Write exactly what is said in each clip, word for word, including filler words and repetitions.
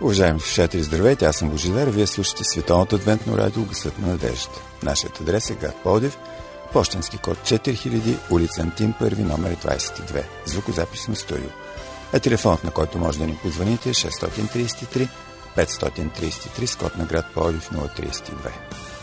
Уважаеми слушатели, здравейте, аз съм Божидар, вие слушате Световното адвентно радио Гласът на надеждата. Нашият адрес е град Пловдив, пощенски код четири хиляди, улица Антим първи, номер двадесет и две, звукозаписно студио. А телефонът, на който може да ни позвоните, е шест три три, пет три три, с код на град Пловдив нула три две.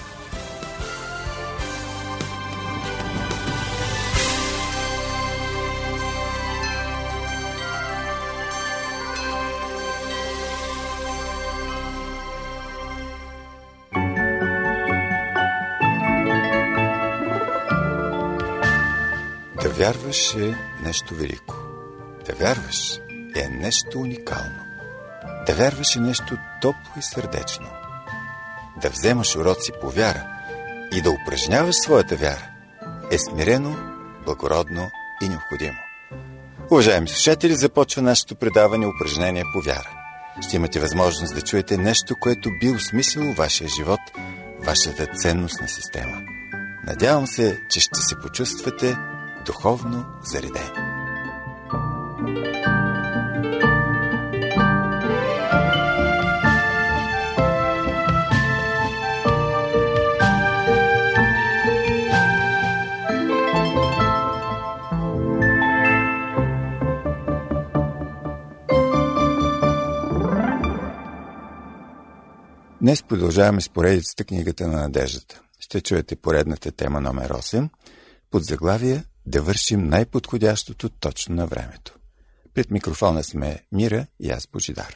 Да вярваш е нещо велико. Да вярваш е нещо уникално. Да вярваш е нещо топло и сърдечно. Да вземаш уроци по вяра и да упражняваш своята вяра е смирено, благородно и необходимо. Уважаеми слушатели, започва нашето предаване упражнение по вяра. Ще имате възможност да чуете нещо, което би осмислило вашия живот, вашата ценностна система. Надявам се, че ще се почувствате духовно заредени. Днес продължаваме с поредицата Книгата на надеждата. Ще чуете поредната тема номер осем, под заглавие "Да вършим най-подходящото точно на времето". Пред микрофона сме Мира и аз, Божидар.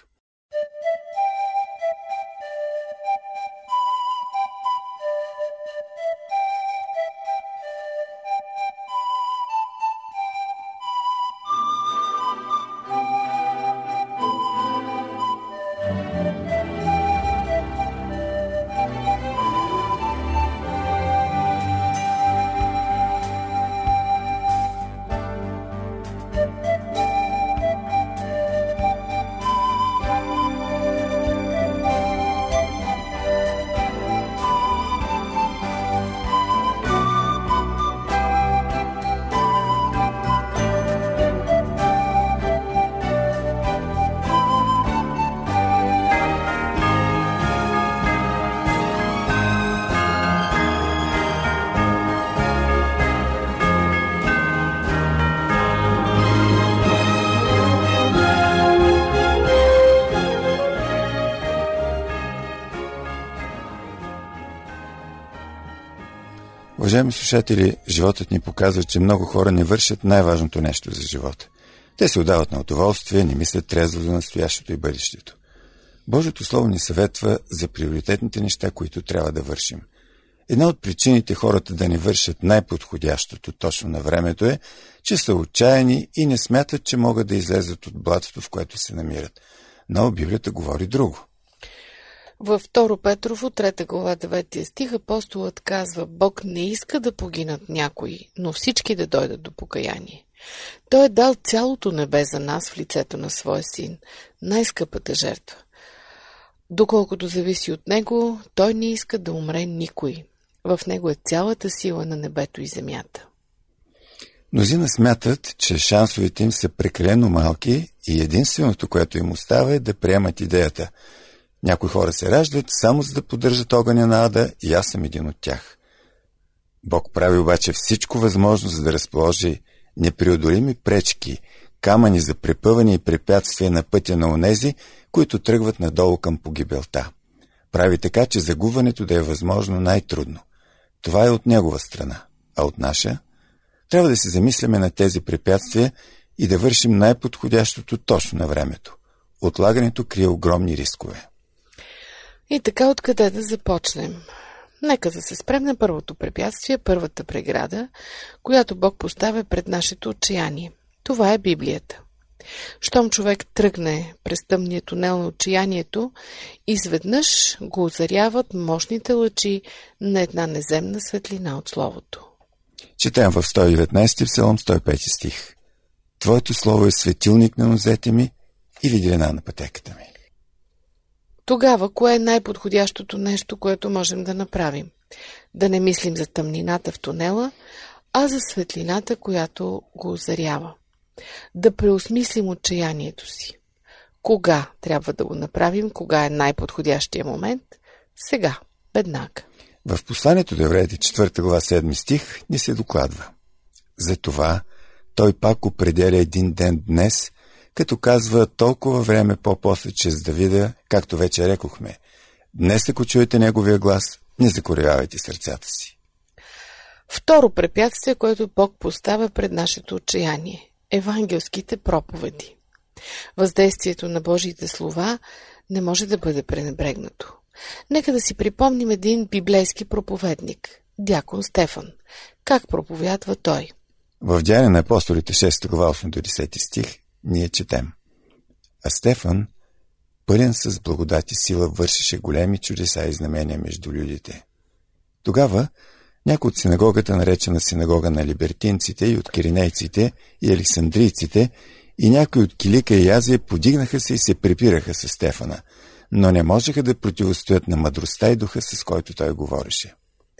Уважаеми слушатели, животът ни показва, че много хора не вършат най-важното нещо за живота. Те се отдават на удоволствие, не мислят трезво за настоящето и бъдещето. Божието Слово ни съветва за приоритетните неща, които трябва да вършим. Една от причините хората да не вършат най-подходящото точно на времето е, че са отчаяни и не смятат, че могат да излезат от блатото, в което се намират. Но Библията говори друго. Във второ Петрово, трета глава, девети стих, апостолът казва: Бог не иска да погинат някои, но всички да дойдат до покаяние. Той е дал цялото небе за нас в лицето на своя син, най-скъпата жертва. Доколкото зависи от него, той не иска да умре никой. В него е цялата сила на небето и земята. Мнозина смятат, че шансовете им са прекалено малки и единственото, което им остава, е да приемат идеята: някои хора се раждат само за да поддържат огъня на ада и аз съм един от тях. Бог прави обаче всичко възможно, за да разположи непреодолими пречки, камъни за препъване и препятствия на пътя на онези, които тръгват надолу към погибелта. Прави така, че загубването да е възможно най-трудно. Това е от негова страна, а от наша трябва да се замисляме на тези препятствия и да вършим най-подходящото точно на времето. Отлагането крие огромни рискове. И така, откъде да започнем? Нека да се спрем на първото препятствие, първата преграда, която Бог поставя пред нашето отчаяние. Това е Библията. Щом човек тръгне през тъмния тунел на отчаянието, изведнъж го озаряват мощните лъчи на една неземна светлина от Словото. Четем в сто и деветнадесети псалом, сто и пети стих. Твоето слово е светилник на нозете ми и виделина на пътеката ми. Тогава, кое е най-подходящото нещо, което можем да направим? Да не мислим за тъмнината в тунела, а за светлината, която го озарява. Да преосмислим отчаянието си. Кога трябва да го направим? Кога е най-подходящия момент? Сега, веднага. В посланието до евреите, четвърта глава, седми стих, ни се докладва. Затова той пак определя един ден днес, като казва толкова време по-после чрез Давида, както вече рекохме. Днес, ако чуете неговия глас, не закорявайте сърцата си. Второ препятствие, което Бог поставя пред нашето отчаяние – евангелските проповеди. Въздействието на Божиите слова не може да бъде пренебрегнато. Нека да си припомним един библейски проповедник – дякон Стефан. Как проповядва той? В Деяния на апостолите, шеста глава, осми до десети стих, ние четем. А Стефан, пълен с благодат и сила, вършеше големи чудеса и знамения между людите. Тогава някой от синагогата, наречена синагога на либертинците, и от киринейците и александрийците, и някои от Килика и Азия подигнаха се и се препираха с Стефана, но не можеха да противостоят на мъдростта и духа, с който той говореше.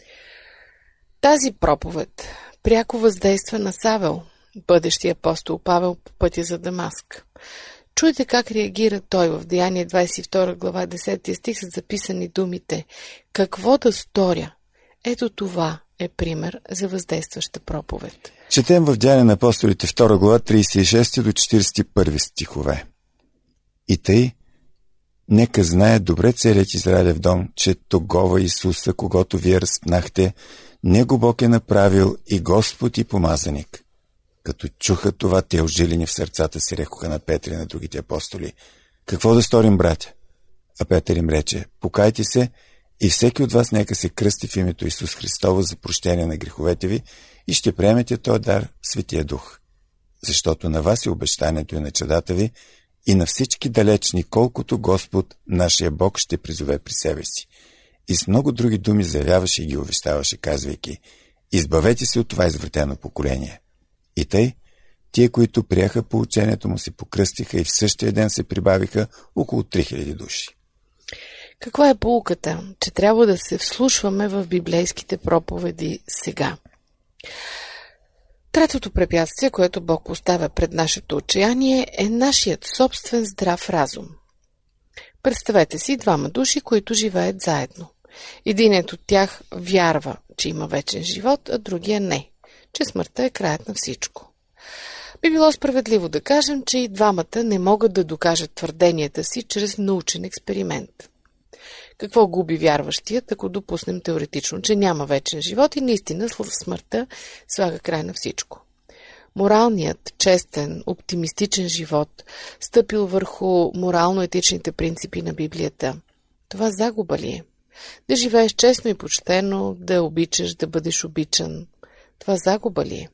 Тази проповед пряко въздейства на Савел, бъдещия апостол Павел, по пътя за Дамаск. Чуйте как реагира той в Деяние двадесет и втора глава, десети стих, са записани думите: какво да сторя? Ето това е пример за въздействаща проповед. Четем в Деяния на апостолите, втора глава, тридесет и шести до четиридесет и първи стихове. И тъй, нека знае добре целият Израилев дом, че тогова Исуса, когато вие разпнахте, него Бог е направил и Господ и помазаник. Като чуха това, те ожилени в сърцата си, рекоха на Петър и на другите апостоли: какво да сторим, братя? А Петър им рече: покайте се и всеки от вас нека се кръсти в името Исус Христово за прощение на греховете ви и ще приемете този дар, Светия Дух. Защото на вас е обещанието и на чадата ви и на всички далечни, колкото Господ, нашия Бог, ще призове при себе си. И с много други думи заявяваше и ги увещаваше, казвайки: избавете се от това извратено поколение. И тъй, тия, които приеха поучението му, се покръстиха и в същия ден се прибавиха около три хиляди души. Каква е поуката? Че трябва да се вслушваме в библейските проповеди сега. Третото препятствие, което Бог поставя пред нашето отчаяние, е нашият собствен здрав разум. Представете си двама души, които живеят заедно. Единият от тях вярва, че има вечен живот, а другия не, че смъртта е краят на всичко. Би било справедливо да кажем, че и двамата не могат да докажат твърденията си чрез научен експеримент. Какво губи вярващият, ако допуснем теоретично, че няма вечен живот и наистина смъртта слага край на всичко? Моралният, честен, оптимистичен живот, стъпил върху морално-етичните принципи на Библията, това загуба ли е? Да живееш честно и почтено, да обичаш, да бъдеш обичан, това загуба ли е?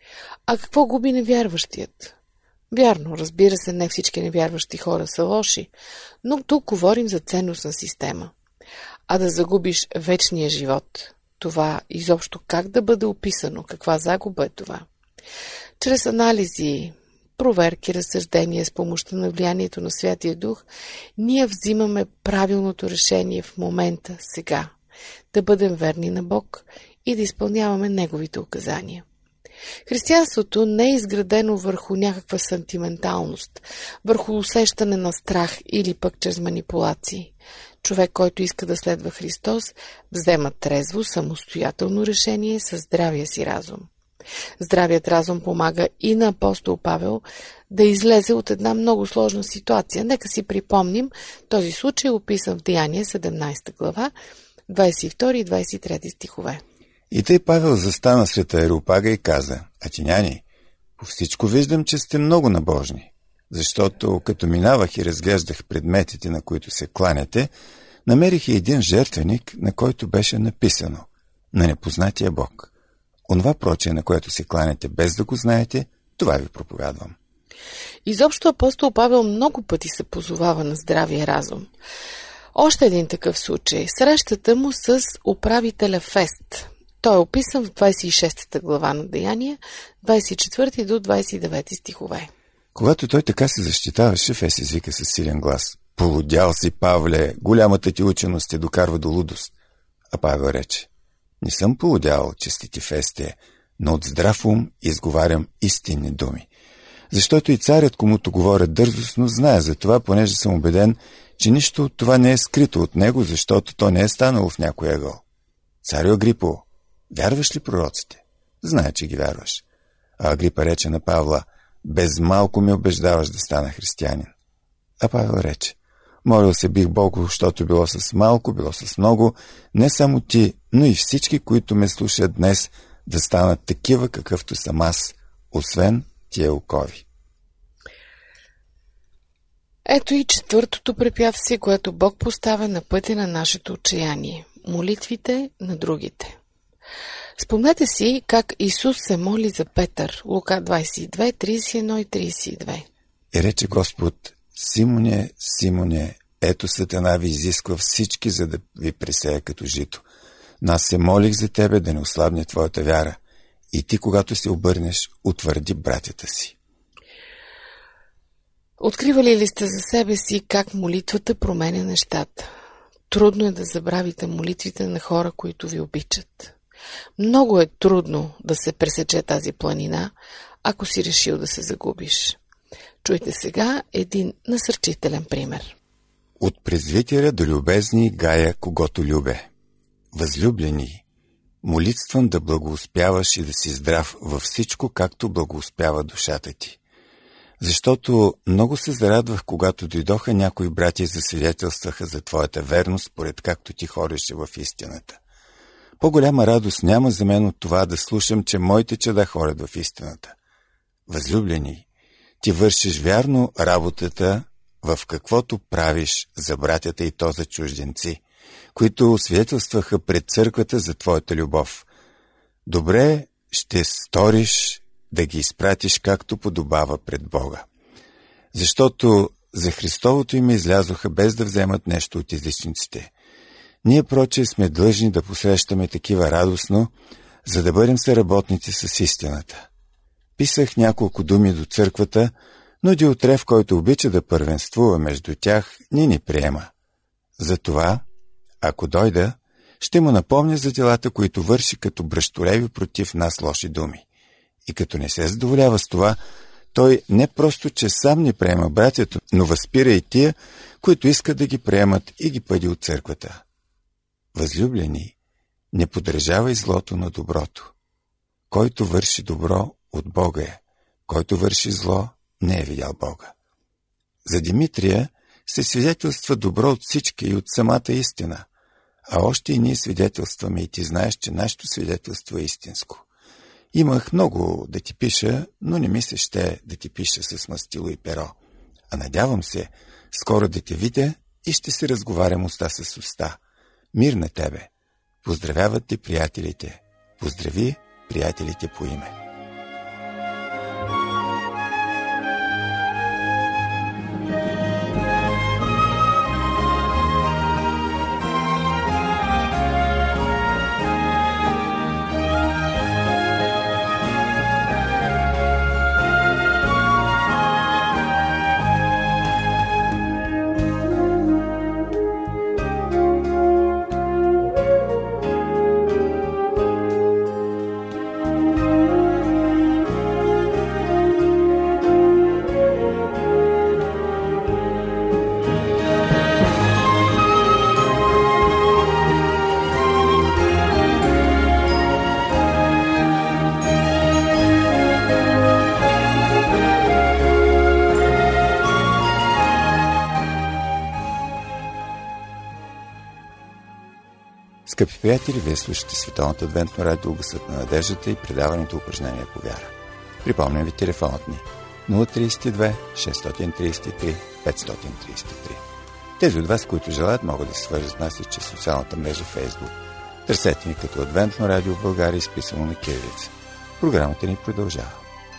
А какво губи невярващият? Вярно, разбира се, не всички невярващи хора са лоши, но тук говорим за ценностна система. А да загубиш вечния живот, това изобщо как да бъде описано? Каква загуба е това? Чрез анализи, проверки, разсъждения с помощта на влиянието на Святия Дух, ние взимаме правилното решение в момента, сега, да бъдем верни на Бог и да изпълняваме Неговите указания. Християнството не е изградено върху някаква сантименталност, върху усещане на страх или пък чрез манипулации. Човек, който иска да следва Христос, взема трезво, самостоятелно решение със здравия си разум. Здравият разум помага и на апостол Павел да излезе от една много сложна ситуация. Нека си припомним, този случай е описан в Деяния, седемнадесета глава, двадесет и втори и двадесет и трети стихове. И тъй Павел застана сред Ареопага и каза: атиняни, по всичко виждам, че сте много набожни, защото като минавах и разглеждах предметите, на които се кланяте, намерих и един жертвеник, на който беше написано: на непознатия Бог. Онова прочее, на което се кланяте без да го знаете, това ви проповядвам. Изобщо апостол Павел много пъти се позовава на здравия разум. Още един такъв случай – срещата му с управителя Фест. Той е описан в двадесет и шеста глава на Деяния, двадесет и четвърти до двадесет и девети стихове. Когато той така се защитаваше, Фест извика със силен глас: полудял си, Павле, голямата ти ученост те докарва до лудост. А Павел рече: не съм полудял, честити Фесте, но от здрав ум изговарям истинни думи. Защото и царят, комуто говорят дързостно, знае за това, понеже съм убеден, че нищо от това не е скрито от него, защото то не е станало в някой ъгъл. Царю Агрипо, вярваш ли пророците? Знае, че ги вярваш. А Агрипа рече на Павла: без малко ме убеждаваш да стана християнин. А Павел рече: молил се бих Богу, защото било с малко, било с много, не само ти, но и всички, които ме слушат днес, да станат такива, какъвто съм аз, освен тия окови. Ето и четвъртото препятствие, което Бог поставя на пътя на нашето отчаяние – молитвите на другите. Спомнете си как Исус се моли за Петър, Лука двадесет и две, тридесет и едно и тридесет и две. И рече Господ: Симоне, Симоне, ето Сатана ви изисква всички, за да ви пресея като жито. Но аз се молих за тебе да не ослабне твоята вяра. И ти, когато се обърнеш, утвърди братята си. Откривали ли сте за себе си как молитвата променя нещата? Трудно е да забравите молитвите на хора, които ви обичат. Много е трудно да се пресече тази планина, ако си решил да се загубиш. Чуйте сега един насърчителен пример. От презвитера до любезни Гая, когото любе. Възлюблени, молитвам да благоуспяваш и да си здрав във всичко, както благоуспява душата ти. Защото много се зарадвах, когато дойдоха някои братя и засвидетелстваха за твоята верност, според както ти ходеше в истината. По-голяма радост няма за мен от това да слушам, че моите чада ходят в истината. Възлюблени, ти вършиш вярно работата в каквото правиш за братята и то за чужденци, които свидетелстваха пред църквата за твоята любов. Добре ще сториш да ги изпратиш както подобава пред Бога. Защото за Христовото име излязоха без да вземат нещо от езичниците. Ние, проче, сме длъжни да посрещаме такива радостно, за да бъдем съработници с истината. Писах няколко думи до църквата, но Диотреф, който обича да първенствува между тях, ни ни приема. Затова, ако дойда, ще му напомня за делата, които върши като бръщолеви против нас лоши думи. И като не се задоволява с това, той не просто, че сам не приема братята, но възпира и тия, които искат да ги приемат и ги пъди от църквата. Възлюблени, не подражавай злото на доброто. Който върши добро, от Бога е. Който върши зло, не е видял Бога. За Димитрия се свидетелства добро от всички и от самата истина. А още и ние свидетелстваме и ти знаеш, че нашето свидетелство е истинско. Имах много да ти пиша, но не ми се ще да ти пиша с мастило и перо. А надявам се скоро да те видя и ще се разговарям уста с уста. Мир на тебе! Поздравяват те приятелите. Поздрави приятелите по име. Скъпи приятели, вие слушате Световното адвентно радио Гласът на надеждата и предаването упражнения по вяра. Припомням ви телефонът ни нула три две шест три три пет три три. Тези от вас, които желаят, могат да се свържат с нас и чрез социалната мрежа Facebook. Търсете ни като Адвентно радио в България, изписано на кирилица. Програмата ни продължава.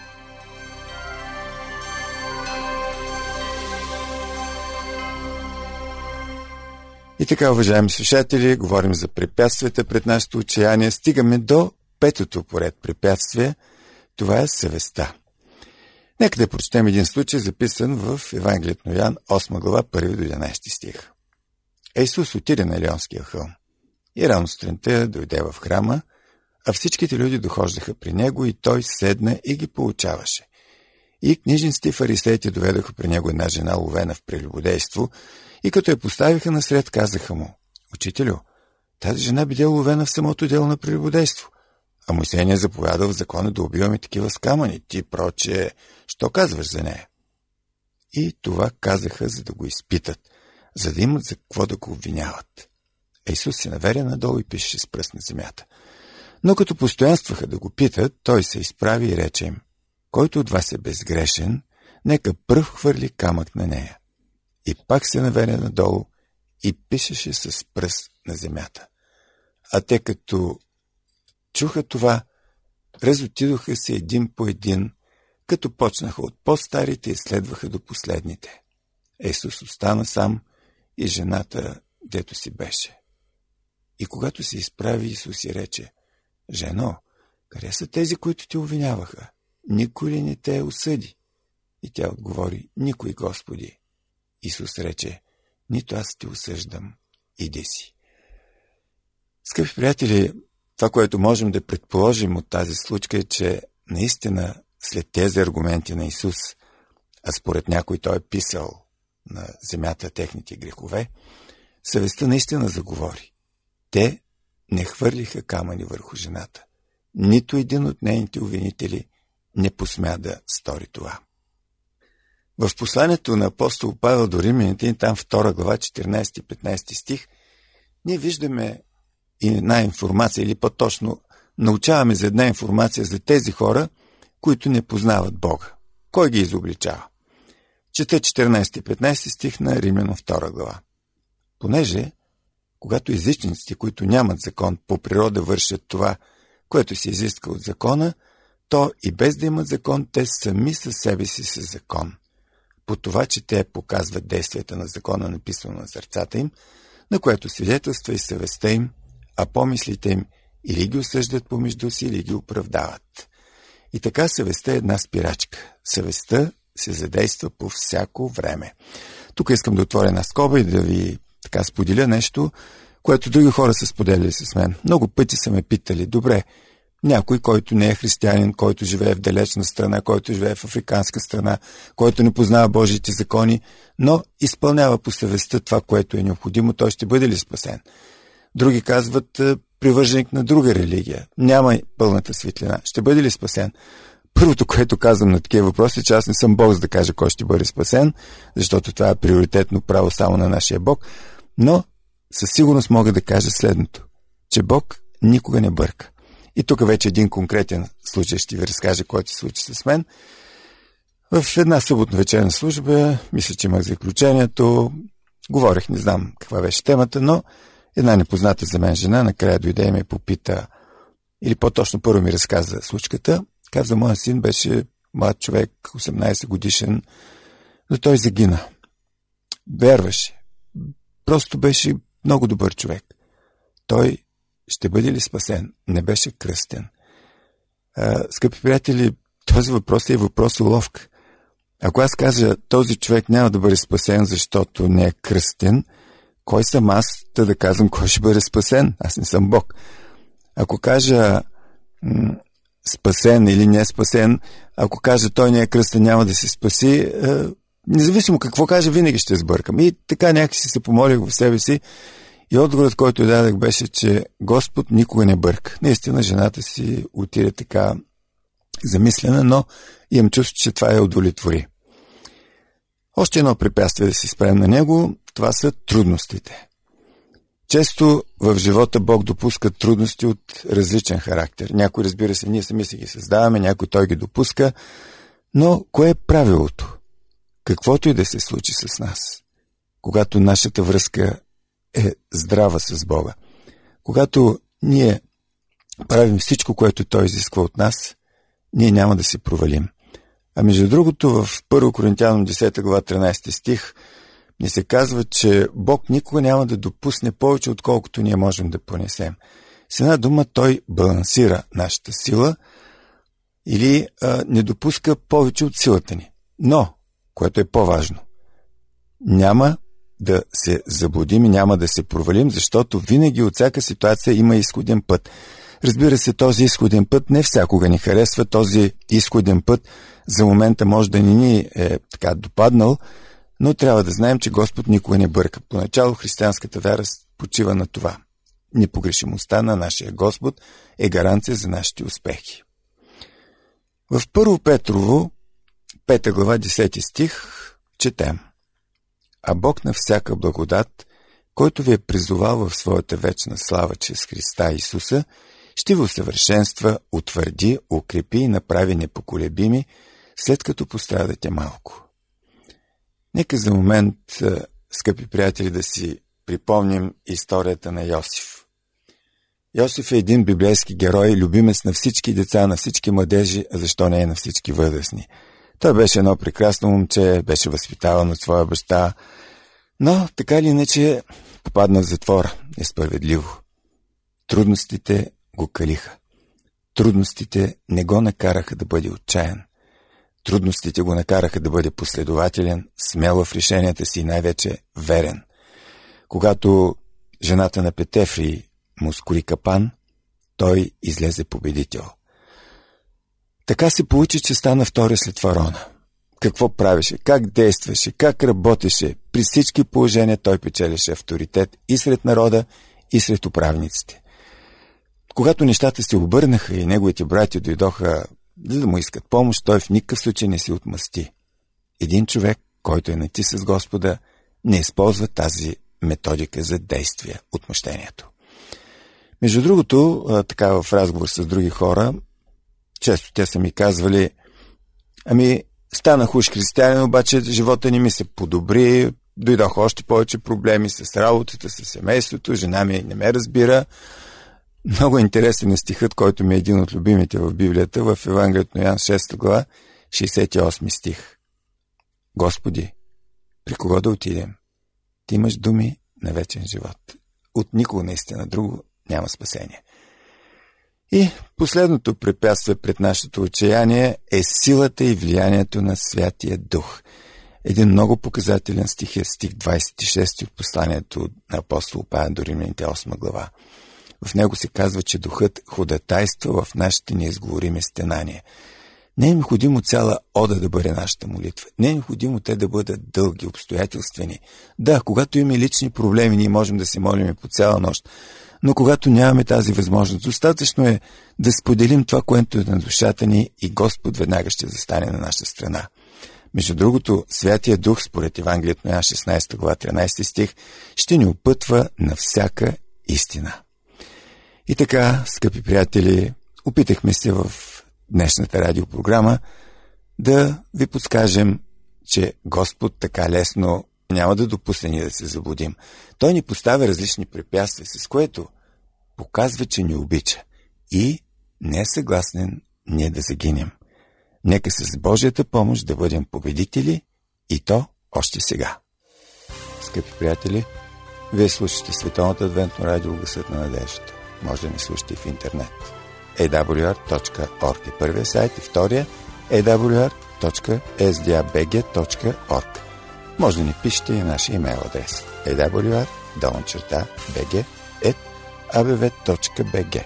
И така, уважаеми слушатели, говорим за препятствията пред нашето отчаяние. Стигаме до петото поред препятствие. Това е съвестта. Нека да прочетем един случай, записан в Евангелието на Йоан, осма глава, първи до единадесети стих. Исус отиде на Елионския хълм и рано сутринта дойде в храма, а всичките люди дохождаха при него и той седна и ги поучаваше. И книжниците и фарисеите доведоха при него една жена, ловена в прелюбодейство, и като я поставиха насред, казаха му: „Учителю, тази жена биде ловена в самото дело на прелюбодейство. А Мойсей ни е заповядал в закона да убиваме такива с камъни. Ти, проче, що казваш за нея?“ И това казаха, за да го изпитат, за да имат за какво да го обвиняват. А Исус се наверя надолу и пишеше с пръст на земята. Но като постоянстваха да го питат, той се изправи и рече им: „Който от вас е безгрешен, нека пръв хвърли камък на нея.“ И пак се наверя надолу и пишеше с пръст на земята. А те, като чуха това, разотидоха се един по един, като почнаха от по-старите и следваха до последните. Исус остана сам и жената, дето си беше. И когато се изправи, Исус и рече: „Жено, къде са тези, които те обвиняваха? Никой ли не те осъди?“ И тя отговори: „Никой, Господи.“ Исус рече: „Нито аз те осъждам, иди си.“ Скъпи приятели, това, което можем да предположим от тази случка, е, че наистина след тези аргументи на Исус, а според някой той е писал на земята техните грехове, съвестта наистина заговори. Те не хвърлиха камъни върху жената. Нито един от нейните обвинители не посмя да стори това. В посланието на апостол Павел до римляните, там втора глава, четиринайсети и петнайсети стих, ние виждаме и една информация, или по-точно научаваме за една информация за тези хора, които не познават Бога. Кой ги изобличава? Чета четиринайсети и петнайсети стих на Римляно втора глава. Понеже, когато езичниците, които нямат закон, по природа вършат това, което се изиска от закона, то и без да имат закон, те сами със себе си са закон. По това, че те показват действията на закона, написано на сърцата им, на което свидетелства и съвестта им, а помислите им или ги осъждат помежду си, или ги оправдават. И така съвестта е една спирачка. Съвестта се задейства по всяко време. Тук искам да отворя една скоба и да ви така споделя нещо, което други хора са споделили с мен. Много пъти са ме питали: добре, някой, който не е християнин, който живее в далечна страна, който живее в африканска страна, който не познава Божиите закони, но изпълнява по съвестта това, което е необходимо, той ще бъде ли спасен? Други казват: привърженик на друга религия, няма пълната светлина, ще бъде ли спасен? Първото, което казвам на такива въпроси, е, че аз не съм Бог, за да кажа кой ще бъде спасен, защото това е приоритетно право само на нашия Бог, но със сигурност мога да кажа следното, че Бог никога не бърка. И тук вече един конкретен случай ще ви разкажа, който се случи с мен. В една съботна вечерна служба, мисля, че имах заключението, говорех, не знам каква беше темата, но една непозната за мен жена накрая дойде и ме попита, или по-точно първо ми разказа случката. Каза: моя син беше млад човек, осемнайсет годишен, но той загина. Вярваше. Просто беше много добър човек. Той ще бъде ли спасен? Не беше кръстен. А, скъпи приятели, този въпрос е въпрос уловка. Ако аз кажа, този човек няма да бъде спасен, защото не е кръстен, кой съм аз да, да казвам кой ще бъде спасен? Аз не съм Бог. Ако кажа м- спасен или не е спасен, ако кажа той не е кръстен, няма да се спаси, е, независимо какво кажа, винаги ще сбъркам. И така някакси се помолих в себе си и отговорът, който дадах, беше, че Господ никога не бърка. Наистина жената си отиде така замислена, но имам чувство, че това я удовлетвори. Още едно препятствие да се спрем на него, това са трудностите. Често в живота Бог допуска трудности от различен характер. Някой, разбира се, ние сами си ги създаваме, някой той ги допуска, но кое е правилото? Каквото и да се случи с нас, когато нашата връзка е здрава с Бога, когато ние правим всичко, което Той изисква от нас, ние няма да се провалим. А между другото, в първо Коринтяно десета глава тринайсети стих ни се казва, че Бог никога няма да допусне повече, отколкото ние можем да понесем. С една дума, Той балансира нашата сила или а, не допуска повече от силата ни. Но, което е по-важно, няма да се заблудим и няма да се провалим, защото винаги от всяка ситуация има изходен път. Разбира се, този изходен път не всякога ни харесва. Този изходен път за момента може да не ни е така допаднал, но трябва да знаем, че Господ никога не бърка. Поначало християнската вяра почива на това. Непогрешимостта на нашия Господ е гаранция за нашите успехи. В Първо Петрово, пета глава, десети стих, четем: А Бог на всяка благодат, който ви е призовал в своята вечна слава чрез Христа Исуса, ще ви усъвършенства, утвърди, укрепи и направи непоколебими, след като пострадате малко. Нека за момент, скъпи приятели, да си припомним историята на Йосиф. Йосиф е един библейски герой, любимец на всички деца, на всички младежи, а защо не е на всички възрастни. Той беше едно прекрасно момче, беше възпитаван от своя баща, но така или иначе попадна в затвора, несправедливо. Трудностите го калиха. Трудностите не го накараха да бъде отчаян. Трудностите го накараха да бъде последователен, смел в решенията си и най-вече верен. Когато жената на Петефри му скори капан, той излезе победител. Така се получи, че стана втори след фараона. Какво правеше, как действаше, как работеше, при всички положения той печелеше авторитет и сред народа, и сред управниците. Когато нещата се обърнаха и неговите братя дойдоха за да му искат помощ, той в никакъв случай не се отмъсти. Един човек, който е нати с Господа, не използва тази методика за действие, отмъщението. Между другото, така в разговор с други хора, често те са ми казвали: ами, станах уж християнин, обаче живота ни ми се подобри, дойдоха още повече проблеми с работата, с семейството, жена ми не ме разбира. Много интересен е стихът, който ми е един от любимите в Библията, в Евангелието на Йоан, шеста глава, шейсет и осми стих. Господи, при кого да отидем? Ти имаш думи на вечен живот. От никого наистина друго няма спасение. И последното препятствие пред нашето отчаяние е силата и влиянието на Святия Дух. Един много показателен стих е стих двадесет и шести от посланието на апостол Павел до Римляните, осма глава. В него се казва, че Духът ходатайства в нашите неизговорими стенания. Не е необходимо цяла ода да бъде нашата молитва. Не е необходимо те да бъдат дълги, обстоятелствени. Да, когато имаме лични проблеми, ние можем да се молим по цяла нощ. Но когато нямаме тази възможност, достатъчно е да споделим това, което е на душата ни, и Господ веднага ще застане на наша страна. Между другото, Святия Дух, според Евангелието на Йоан, шестнадесета глава, тринадесети стих, ще ни опътва на всяка истина. И така, скъпи приятели, опитахме се в днешната радиопрограма да ви подскажем, че Господ така лесно няма да допусне ни да се заблудим. Той ни поставя различни препятствия, с което показва, че ни обича и не е съгласен ние да загинем. Нека с Божията помощ да бъдем победители, и то още сега. Скъпи приятели, вие слушате Световното адвентно радио Гласът на надеждата. Може да ни слушате в интернет. ей дабъл ю ар точка орг е първия сайт и втория ей дабъл ю ар точка ес ди ей би джи точка орг. Може да ни пишете и нашия имейл адрес ей дабъл ю ар долна черта би джи ет а бе ве точка би джи.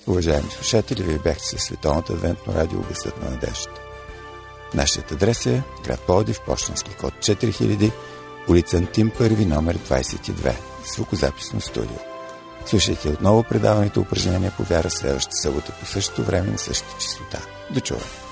Уважаеми слушатели, вие бяхте със Световното адвентно радио Гласът на надеждата. Нашият адрес е град Пловдив, пощенски код четири хиляди, улица Антим първи, номер двадесет и две, звукозаписно студио. Слушайте отново предаването упражнения по вяра следващата събота по същото време на същата честота. До чуване!